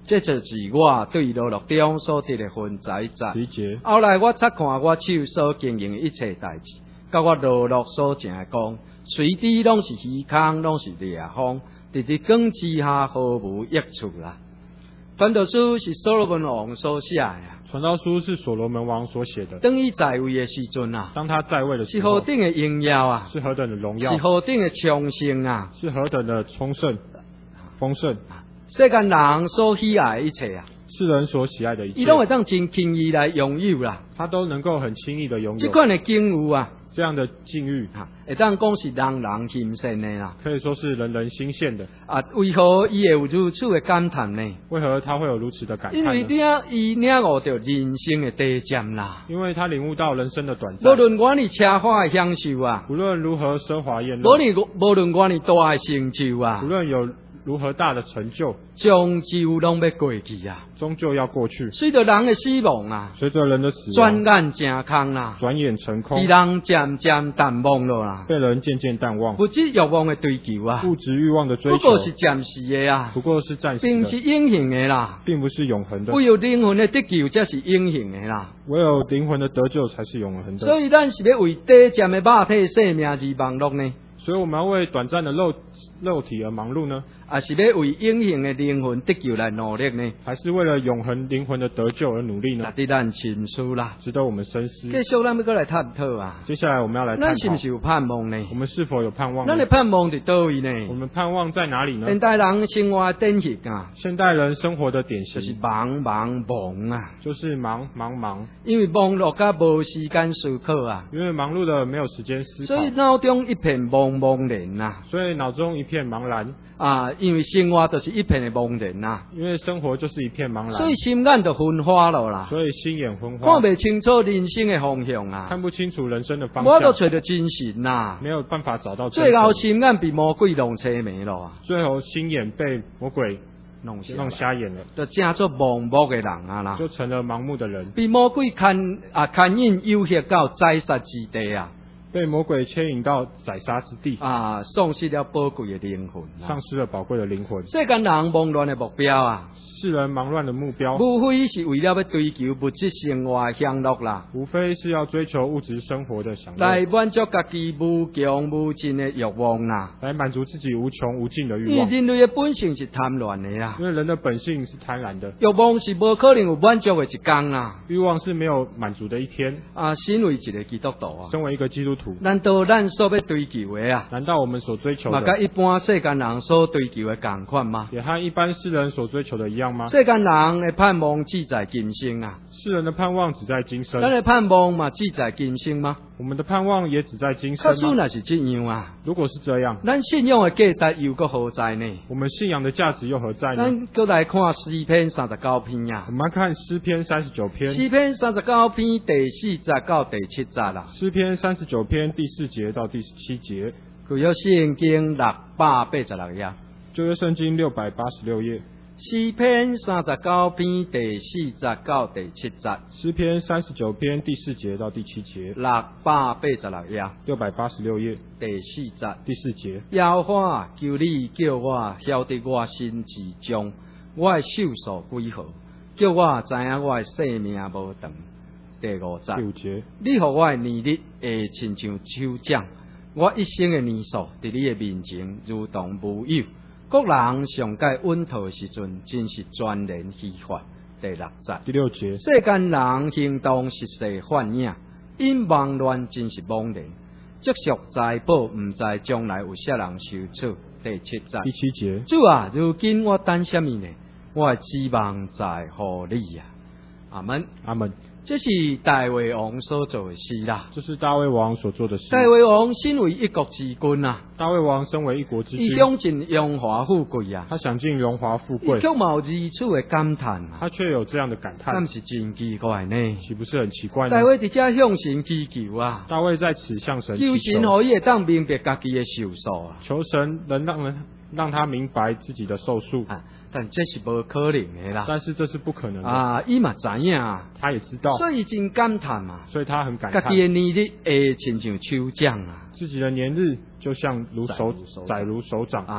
这就是我对落落中所得的分财产。 十一节， 后来我察看我手所经营的一切代志，甲我落落所讲的讲，随地拢是虚空，拢是裂风，直直光之下毫无益处啦。传道书是所罗门王所写的啊， 传道书是所罗门王所写的。 当伊在位的时阵啊， 当他在位的时是候， 何等的荣耀啊， 是何等的荣耀， 是何等的昌盛啊， 是何等的丰盛，丰盛， 世间人所喜爱的一切啊， 世人所喜爱的一切， 伊拢会当真轻易来拥有啦。 他都能够很轻易的拥有。 这款的境遇啊， 这样的境遇， 啊，会当讲是人人欣赏的啦。 可以说是人人心羡的。 啊，为何伊会有如此的感叹呢？ 为何他会有如此的感叹呢？ 因为领伊领悟到人生的短暂啦。 因为他领悟到人生的短暂。 无论我哩奢华的享受啊， 无论如何奢华宴乐， 无论无论我哩大的成就啊， 无论有如何大的成就， 终究拢要过去啊， 终究要过去。 随着人的死亡啊， 随着人的死转亡， 眼成空啦， 转眼成空， 被人渐渐淡忘了啦， 被人渐渐淡忘。 物质欲望的追求啊， 物质欲望的追不求， 过是暂时的啊， 不过是暂时并是的， 永恒的啦。 并不是永恒的。 唯有灵魂的得救才是永恒的啦。 唯有灵魂的得救才是永恒的。 所以咱是要为短暂的肉体生命而忙碌呢， 所以我们要为短暂的肉肉体而忙碌呢， 还是要为永恒的灵魂得救来努力呢？ 还是为了永恒灵魂的得救而努力呢？ 那伫咱深思啦。 值得我们深思。 继续咱要过来探讨啊， 接下来我们要来探讨咱是不是，有盼望呢？ 我们是否有盼望呢咱的？盼望伫倒位我呢？ 们盼望在哪里呢？ 现代人生活的典型啊， 现代人生活的典就是型忙忙忙啊， 就是忙忙忙， 因为忙碌甲无时间思考啊， 因为忙碌的没有时间思考所以，脑中一片茫茫然啊。 所以脑中一片茫然， 啊，因为生活就是一片的茫然啊， 因为生活就是一片茫然， 所以心眼就昏花了啦， 所以心眼昏看花， 不清楚人生的方向啊， 看不清楚人生的方我都向， 找到真神呐， 没有办法找到真最后神， 心眼被魔鬼弄车迷了啊， 最后心眼被魔鬼弄瞎弄瞎眼了， 就正做盲目的人啊啦， 就成了盲目的人， 被魔鬼牵啊牵引诱惑到宰杀之地啊， 被魔鬼牵引到宰杀之地， 啊，丧失了宝贵的灵魂啊， 丧失了宝贵的灵魂。 世间人忙乱的目标啊， 世人忙乱的目标， 无非是为了要追求物质生活的享乐啦。 无非是要追求物质生活的享乐， 来满足家己无穷无尽的欲望啦， 来满足自己无穷无尽的欲因为望。 人类的本性是贪婪的啦， 因为人的本性是贪婪的， 欲望是无可能有满足的一天啦。 欲望是没有满足的一天。 啊，身为一个基督徒啊， 身为一个基督徒， 难道咱所要追求的啊， 难道我们所追求嘛甲的一般世间人所追求的共款吗？ 也和一般世人所追求的一样吗？ 世间人的盼望只在今生啊， 世人的盼望只在今生咱，的盼望嘛只在今生吗？ 我们的盼望也只在今假生吗？ 使若是这样啊， 如果是这样， 咱信仰的价值又搁何在呢？ 我们信仰的价值又何在呢？ 咱搁来看诗篇三十九篇啊我，们来看诗篇三十九篇， 诗篇三十九篇第四节到第七节啦。 诗篇三十九篇第四节到第七节， 旧约圣经六百八十六页， 旧约圣经六百八十六页， 诗篇三十九篇第四节到第七节， 诗篇三十九篇第四节到第七节， 六百八十六页六百八十六页第四节。 第四节， 耶和华求你叫我晓得我心之中，我的寿数几何，叫我知影我的生命无长。第五节， 第五节， 你互我的年日会亲像手掌，我一生的年数伫你的面前如同无有。国人上界稳妥的时阵，真是全然虚幻。第六节， 第六节， 世间人行动实世幻影，因忙乱真是茫然。积蓄财宝，毋知将来有啥人收取。第七节， 第七节， 主啊，如今我等什么呢？我的指望在乎你啊！阿门。 阿门。 这是大卫王所做的事啦。 这是大卫王所做的事。 大卫王身为一国之君啊， 大卫王身为一国之君， 伊享尽荣华富贵啊， 他享尽荣华富贵， 伊却冇如此的感叹啊， 他却有这样的感叹， 那是真奇怪呢。 岂不是很奇怪呢？ 大卫伫遮向神祈求啊， 大卫在此向神求祈求， 神可以会当明白家己的寿数啊。 求神能让人让他明白自己的寿数， 啊，但这是无可能的啦。 但是这是不可能的。 啊，伊嘛知影啊， 他也知道， 所以真感叹嘛。 所以他很感家叹， 己的年日会亲像手掌啊， 自己的年日就像如手载如手掌载如手掌， 啊，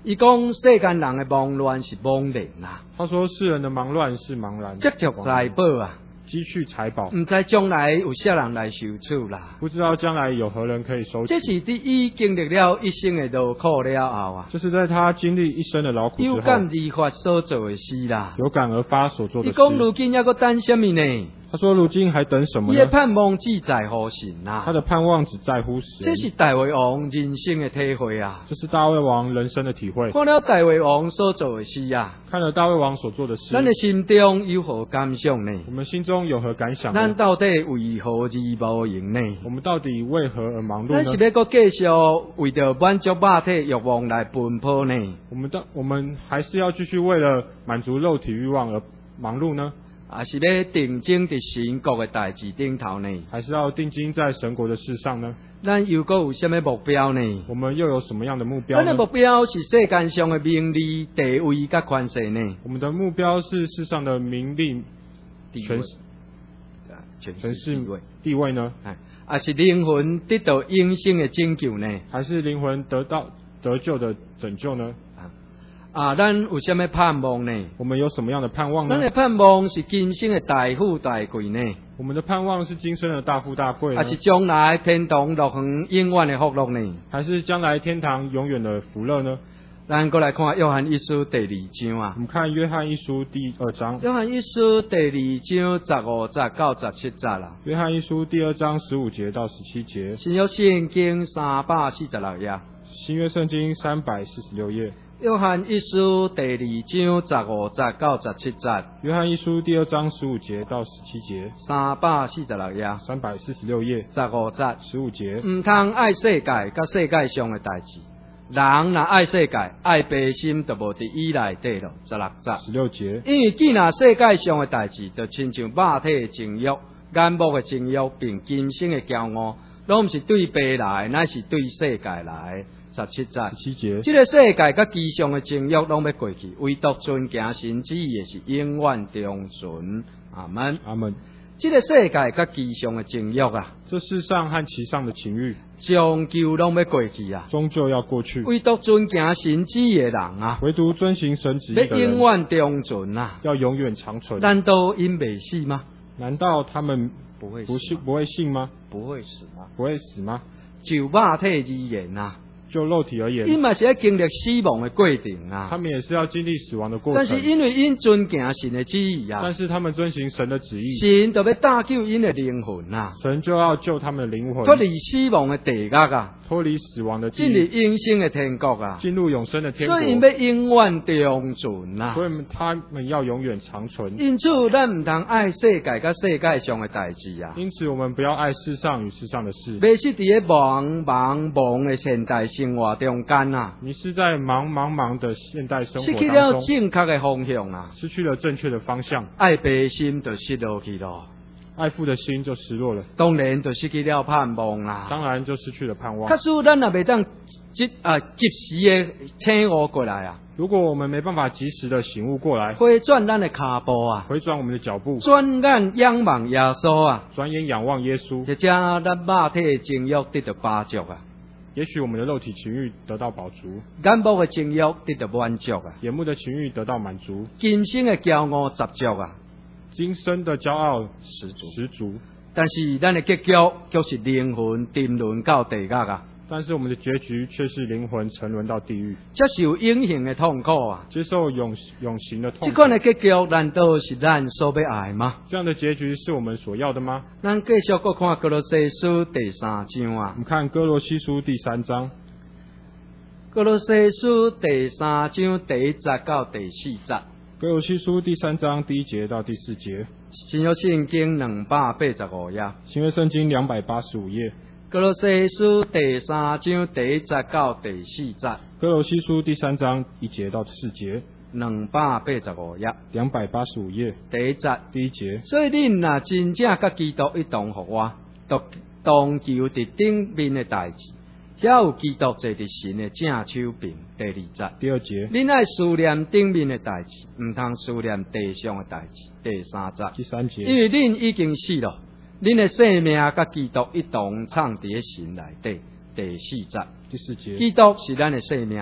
伊讲世间人的忙乱是茫然啊， 他说世人的忙乱是茫然， 积蓄财宝啊， 积蓄财宝， 唔知将来有啥人来收取啦。 不知道将来有何人可以收取。 这是伫伊经历了一生的劳苦了后啊， 这是在他经历一生的劳苦之后， 有感而发所做的事啦。 有感而发所做的事。 伊讲如今还阁等什么呢？ 他说如今还等什么伊的呢？ 盼望只在乎神啊。 他的盼望只在乎神。 这是大卫王人生的体会啊。 这是大卫王人生的体会。 看了大卫王所做的事啊， 看了大卫王所做的事， 咱的心中有何感想呢？ 我们心中有何感想呢？ 咱到底为何而无用呢？ 我们到底为何而忙碌咱呢？ 是要搁继续为着满足肉体欲望来奔波呢？ 我们的我们还是要继续为了满足肉体欲望而忙碌呢？ 还是要定睛伫神国的代志顶头呢？ 还是要定睛在神国的事上呢？ 咱又搁有什么目标呢？ 我们又有什么样的目标呢？ 咱的目标是世间上的名利、地位甲权势呢？ 我们的目标是世上的名利、权势、 权势地位、 地位呢？ 哎，还是灵魂得到永生的拯救呢？ 还是灵魂得到得救的拯救呢？ 啊，咱有什么盼望呢？ 我们有什么样的盼望呢？ 咱的盼望是今生的大富大贵呢？ 我们的盼望是今生的大富大贵呢？ 还是将来天堂乐园永远的福乐呢？ 还是将来天堂永远的福乐呢？ 咱过来看约翰一书第二章啊。 我们看约翰一书第二章。 约翰一书第二章十五节到十七节啦。 约翰一书第二章十五节到十七节。 新约圣经三百四十六页。 新约圣经三百四十六页。 约翰一书第二章十五节到十七节。 约翰一书第二章十五节到十七节。 三百四十六页。 三百四十六页。 十五节。 十五节。 唔通爱世界甲世界上的代志。人若爱世界，爱悲心就无伫伊内底咯。十六节。 十六节。因为既若世界上的代志，就亲像肉体的情欲、眼目的情欲，并今生的骄傲，拢毋是对爸来，乃是对世界来。十七节。 十七节。 这个世界甲地上的情欲拢要过去，唯独遵行神旨意的是永远长存。阿门。 阿门。 这个世界甲地上的情欲啊， 这世上和其上的情欲， 终究拢要过去啊， 终究要过去。 唯独遵行神旨意的人啊， 唯独遵行神旨意的人， 要永远长存啊， 要永远长存。 难道因未死吗？ 难道他们不会不信不会信吗？ 不会死吗？ 不会死吗？ 就肉体而言啊。 就肉体而言， 因嘛是要经历死亡的过程啊。 他们也是要经历死亡的过程。 但是因为因遵行神的旨意啊， 但是他们遵行神的旨意， 神就要搭救因的灵魂啊， 神就要救他们的灵魂， 脱离死亡的地狱啊， 脱离死亡的地进入永生的天国啊， 进入永生的天国。 所以因要永远长存啊。 所以他们要永远长存。 因此，咱唔通爱世界甲世界上的代志啊。 因此，我们不要爱世上与世上的事。 迷失伫咧茫茫茫的现代生活中间啊， 你是在忙忙忙的现代生活失去当中， 了正确的方向啊， 失去了正确的方向， 爱悲心就失落去咯。 爱父的心就失落了， 当然就失去了盼望啦。 当然就失去了盼望。 假使咱也未当即啊及时的醒悟过来啊， 如果我们没办法及时的醒悟过来， 回转咱的脚步啊， 回转我们的脚步， 转眼仰望耶稣啊， 转眼仰望耶稣， 或者咱肉体的情欲得到饱足啊， 也许我们的肉体情欲得到饱足， 眼目的情欲得到满足啊， 眼目的情欲得到满足， 今生的骄傲十足啊， 今生的骄傲十足十足。 但是咱的结局却是灵魂沉沦到地狱啊， 但是我们的结局却是灵魂沉沦到地狱， 接受永恒的痛苦啊！ 接受永永刑的痛苦。 这款的结局难道是咱所要爱吗？ 这样的结局是我们所要的吗？ 咱继续搁看哥罗西书第三章啊。 我们看哥罗西书第三章。 哥罗西书第三章第一节到第四节。 哥罗西书第三章第一节到第四节。 新约圣经两百八十五页。 新约圣经两百八十五页。 哥罗西书第三章第一节到第四节。 哥罗西书第三章一节到四节。 两百八十五页。 两百八十五页。 第一节。 第一节。 所以恁若真正甲基督一同复活，当当求伫顶面的代志，遐有基督坐伫神的正手边。第二节。 第二节。 恁爱思念顶面的代志，毋通思念地上的代志。第三节。 第三节。 因为恁已经死了，恁的生命甲基督一同藏伫神内底。第四节。 第四节。 基督是咱的生命，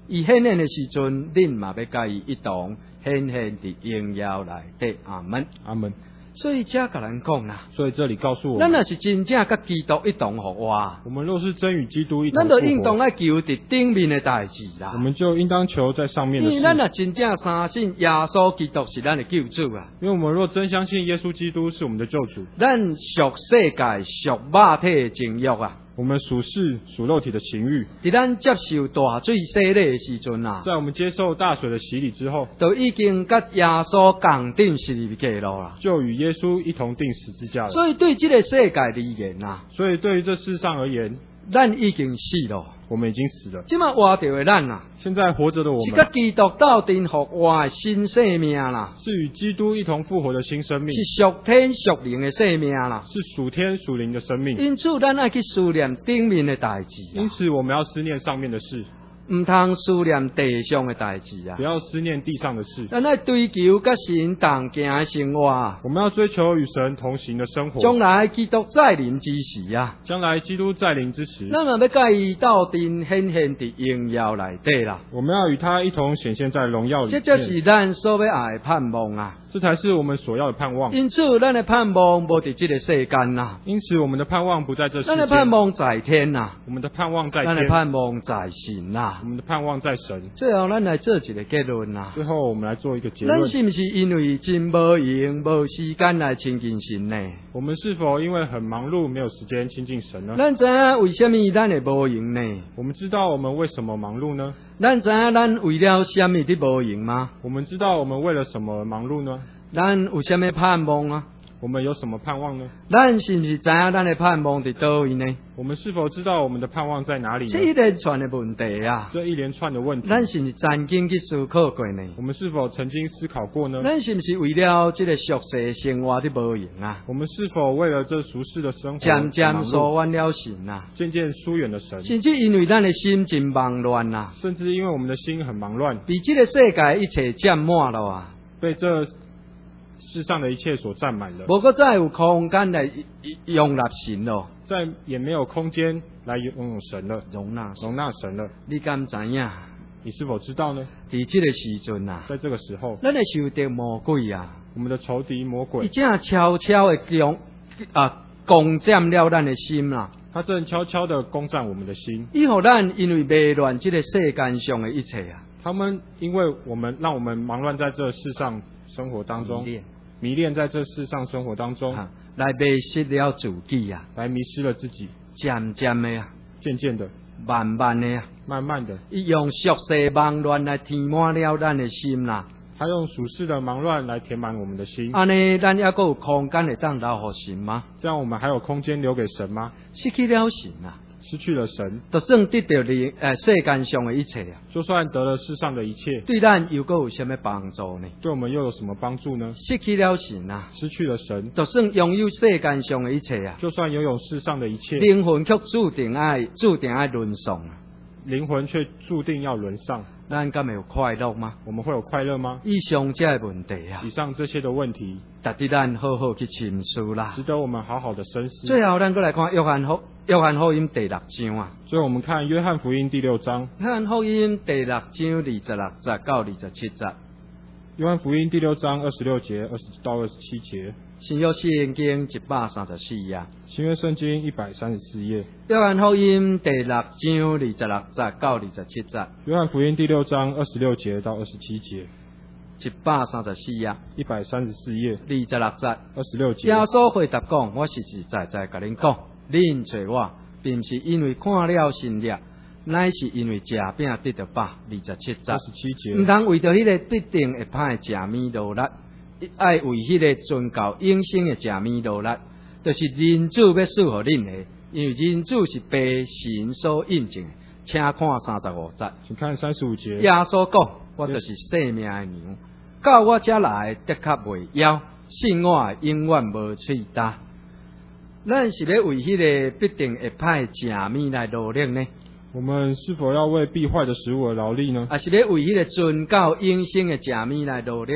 伊显现的时阵，恁嘛要甲伊一同显现伫荣耀内底。阿门。 阿门。 所以这甲咱讲啦， 所以这里告诉我咱们， 若是真正甲基督一同活活， 我们若是真与基督一同咱复活， 就应当爱求伫顶面的代志啦。 我们就应当求在上面的事。 因为咱若真正相信耶稣基督是咱的救主啊， 因为我们若真相信耶稣基督是我们的救主， 咱属世界、属肉体的情欲啊， 我们属世属肉体的情欲， 伫咱接受大水洗礼的时阵啊， 在我们接受大水的洗礼之后， 就已经甲耶稣共定十字架路啦。 就与耶稣一同定十字架了。 所以对这个世界而言啊， 所以对于这世上而言， 咱已经死了。 我们已经死了。 即摆活着的咱啊， 现在活着的我是甲们， 基督斗阵复活的新生命啦， 是与基督一同复活的新生命， 是属天属灵的生命啦。 是属天属灵的生命。 因此，咱爱去思念顶面的代志啊因，此，我们要思念上面的事， 毋通思念地上的代志啊不。要思念地上的事。 咱爱追求甲神同行的生活啊， 我们要追求与神同行的生活。 将来基督再临之时啊， 将来基督再临之时， 咱嘛要甲伊斗阵显现伫荣耀内底啦。 我们要与他一同显现在荣耀里面。 这就是咱所要爱的盼望啊。 这才是我们所要的盼望。 因此，咱的盼望无伫这个世间呐， 因此，我们的盼望不在这世咱的间， 盼望在天呐， 我们的盼望在咱的天， 盼望在神呐我。们的盼望在神。 最后，咱来做一个结论呐。 最后，我们来做一个结论咱：是不是因为真无闲、无时间来亲近神呢？ 我们是否因为很忙碌，没有时间亲近神呢？ 咱知影为什么咱会无闲呢？ 我们知道我们为什么忙碌呢？ 咱知影咱为了什么伫无闲吗？ 我们知道我们为了什么忙碌呢？ 咱有什么盼望啊？ 我们有什么盼望呢？ 咱是不是知影咱的盼望伫倒位呢？ 我们是否知道我们的盼望在哪里这一呢？ 连串的问题啊， 这一连串的问题， 咱是不是曾经去思考过呢？ 我们是否曾经思考过呢？ 咱是不是为了这个俗世的生活伫无闲啊？ 我们是否为了这俗世的生活渐渐忙疏碌， 远了神啊？ 渐渐疏远了神？ 甚至因为咱的心真忙乱啊， 甚至因为我们的心很忙乱， 被这个世界一切占满了啊， 被这世上的一切所占满了， 无个再有空间来容纳神咯， 再也没有空间来拥有神了， 容纳神。 容纳神了。 你敢知影？ 你是否知道呢？ 伫这个时阵啊， 在这个时候， 咱会受到魔鬼啊， 我们的仇敌魔伊鬼， 正悄悄的攻啊攻占了咱的心啦。 他正悄悄地攻占我们的心。 伊互咱因为迷乱这个世间上的一切啊， 他们因为我们让我们忙乱在这世上生活当中， 迷恋迷恋在这世上生活当中， 啊来迷失了自己啊， 来迷失了自己。 渐渐的啊， 渐渐的， 慢慢的啊， 慢慢的， 伊用俗世忙乱来填满了咱的心啦。 他用属世的忙乱来填满我们的心。 安尼，咱还阁有空间会当留互神吗？ 这样我们还有空间留给神吗？ 失去了神啊， 失去了神， 就算得到你呃世间上的一切啊， 就算得了世上的一切， 对咱又阁有什么帮助呢？ 对我们又有什么帮助呢？ 失去了神啊， 失去了神， 就算拥有世间上的一切啊， 就算拥有世上的一切， 灵魂却注定爱注定爱沦丧啊。 灵魂却注定要沦丧。 咱敢会有快乐吗？ 我们会有快乐吗？ 以上这个问题啊以，上这些的问题， 值得咱好好去深思啦值。得我们好好的深思。 最后，咱再来看约翰福约翰福音第六章啊， 最后我们看约翰福音第六章， 约翰福音第六章二十六节到二十七节。 约翰福音第六章二十六节二十到二十七节， 新约圣经一百三十四页， 新约圣经一百三十四页， 约翰福音第六章二十六节到二十七节， 约翰福音第六章二十六节到二十七节， 一百三十四页， 一百三十四页， 二十六节。 二十六节耶。稣回答讲：我实实在在甲恁讲，恁找我，并不是因为看了新约，乃是因为食饼得到饱。二十七节二。十七节， 毋通为着迄个必定会歹食米劳力，爱为迄个存到永生的食米劳力，就是人子要赐互恁的，因为人子是被神所印证的。请看三十五节， 请看三十五节。 耶稣讲：我就是生命的牛，到我这来的确袂枵，信我的永远无喙焦。咱是要为迄个必定会歹食米来努力呢？ 我们是否要为必坏的食物而劳力呢？ 还是咧为迄个存到永生的食米来努力呢？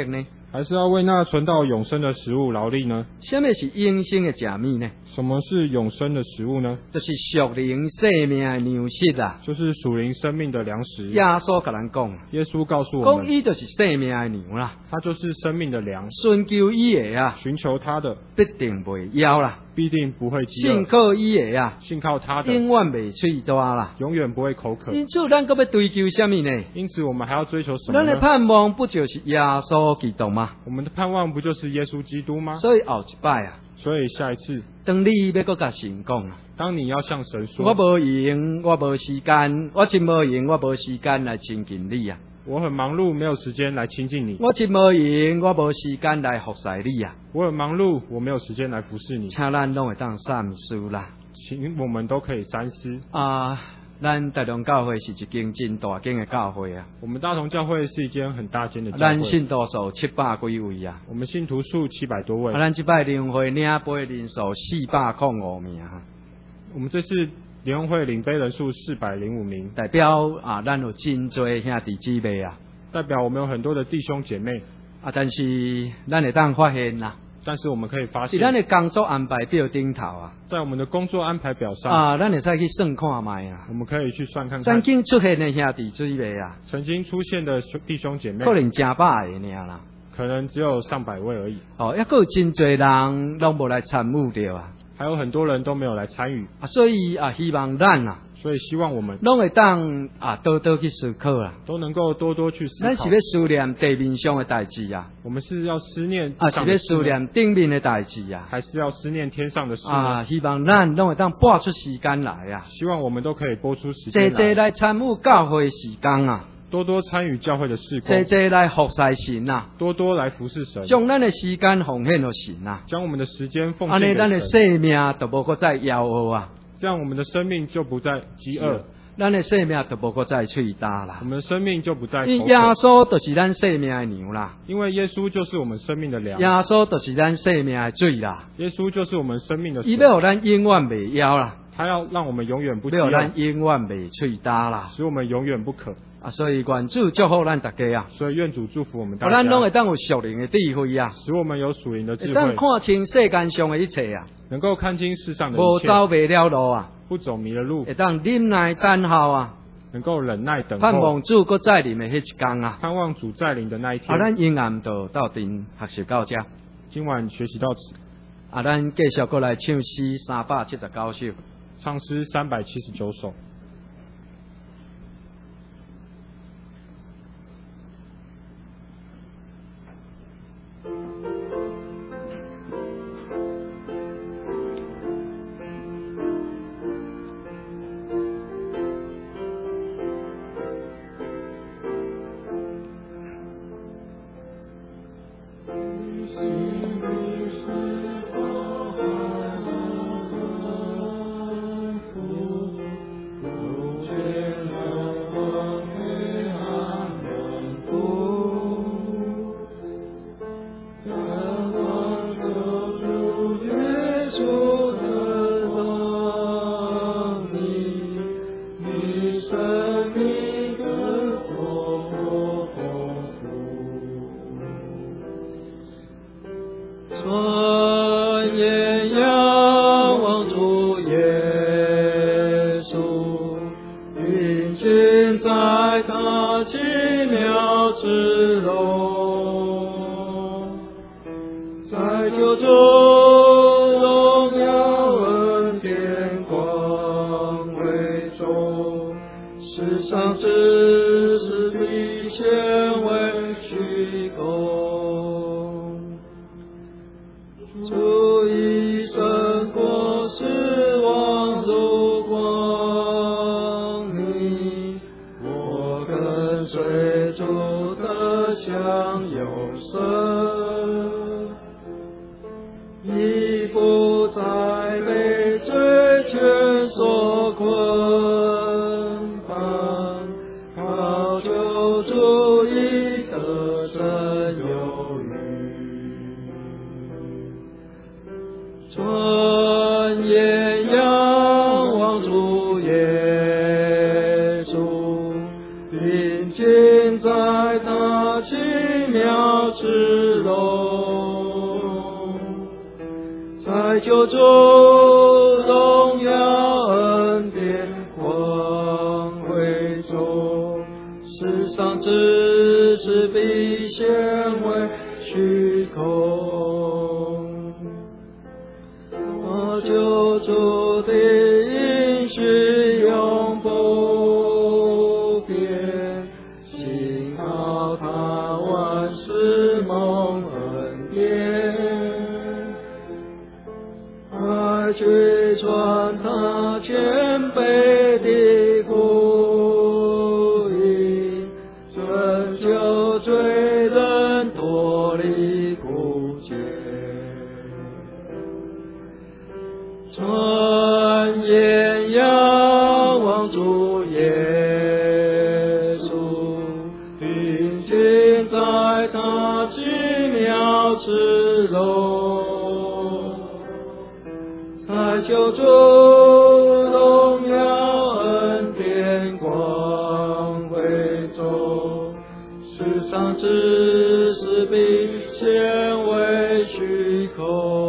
还是要为那存到永生的食物劳力呢？ 什么是永生的食物呢？ 什么是永生的食物呢？ 就是属灵生命的粮食啊！ 就是属灵生命的粮食。 耶稣甲咱讲， 耶稣告诉我讲们， 伊就是生命的粮啦， 他就是生命的粮， 寻求伊的啊， 寻求他的必定袂枵啦， 必定不会饥饿， 信靠伊的啊， 信靠他的永远袂喙大啦。 永远不会口渴。 因此，咱搁要追求什么呢？ 因此，我们还要追求什么咱的呢？ 盼望不就是耶稣基督吗？ 我们的盼望不就是耶稣基督吗？ 所以后一摆啊， 所以下一次， 当你要搁甲神讲啊， 当你要向神说， 我无闲，我无时间，我真无闲，我无时间来亲近你啊。 我很忙碌，没有时间来亲近你。 我真无闲，我无时间来服侍你啊。 我很忙碌，我没有时间来服侍你。 请咱拢会当三思啦。 请我们都可以三思。 啊，咱大同教会是一间真大间的教会啊。 我们大同教会是一间很大间的教咱会。 信徒数七百几位啊。 我们信徒数七百多位。 啊，咱这摆联会领杯人数四百零五名啊。 我们这次联欢会领杯人数四百零五名， 代表啊，咱有真多兄弟姊妹啊。 代表我们有很多的弟兄姐妹啊，但是咱会当发现啦， 但是我们可以发现， 在咱的工作安排表顶头啊， 在我们的工作安排表上啊，咱会使去算看卖啊， 我们可以去算看看曾经出现的兄弟姊妹啊， 曾经出现的弟兄姐妹， 可能真百个尔啦， 可能只有上百位而已。 哦，还有真侪人拢无来参与着啊， 还有很多人都没有来参与啊，所以啊，希望咱啊。 所以希望我们拢会当啊多多去思考啦， 都能够多多去思考。 咱是要思念地面上的代志啊， 我们是要思念啊，是要思念顶面的代志啊， 还是要思念天上的事啊？希望咱拢会当拨出时间来啊， 希望我们都可以拨出时间来， 侪侪来参与教会时间啊， 多多参与教会的事工， 侪侪来服侍神啊， 多多来服侍神， 将咱的时间奉献给神啊， 将我们的时间奉献安尼给神， 咱的生命就无搁再夭饿啊， 这样我们的生命就不再饥饿。 咱的生命就无搁再喙大啦， 我们的生命就不再口渴。 因耶稣就是咱生命的粮啦， 因为耶稣就是我们生命的粮， 耶稣就是咱生命的水啦， 耶稣就是我们生命的水， 伊要互咱永远袂夭啦， 他要让我们永远不饥饿， 要咱永远袂喙大啦， 使我们永远不渴啊！所以愿主祝福咱大家啊， 所以愿主祝福我们大啊， 家， 咱拢会当有属灵的智慧啊， 使我们有属灵的智会当慧， 看清世间上的一切啊， 能够看清世上的无一切， 走袂了路啊， 不走迷了路， 会当忍耐等候啊， 能够忍耐等盼候， 望主搁再临的迄一天啊！ 盼望主再临的那一天。 啊，咱阴暗就到阵学习到这， 今晚学习到此， 啊，咱继续过来唱诗三百七十九首， 唱诗三百七十九首。 在他奇妙之龙，在救主荣耀恩典光辉中，世上之事必显为虚空。而救主的应许永不变，幸好他万事蒙恩典，爱去传他谦卑的福音，拯救罪人脱离苦境。传言仰望主耶稣，定睛在他奇妙之龙，在救主荣耀恩典光辉中，世上之事必显为虚空。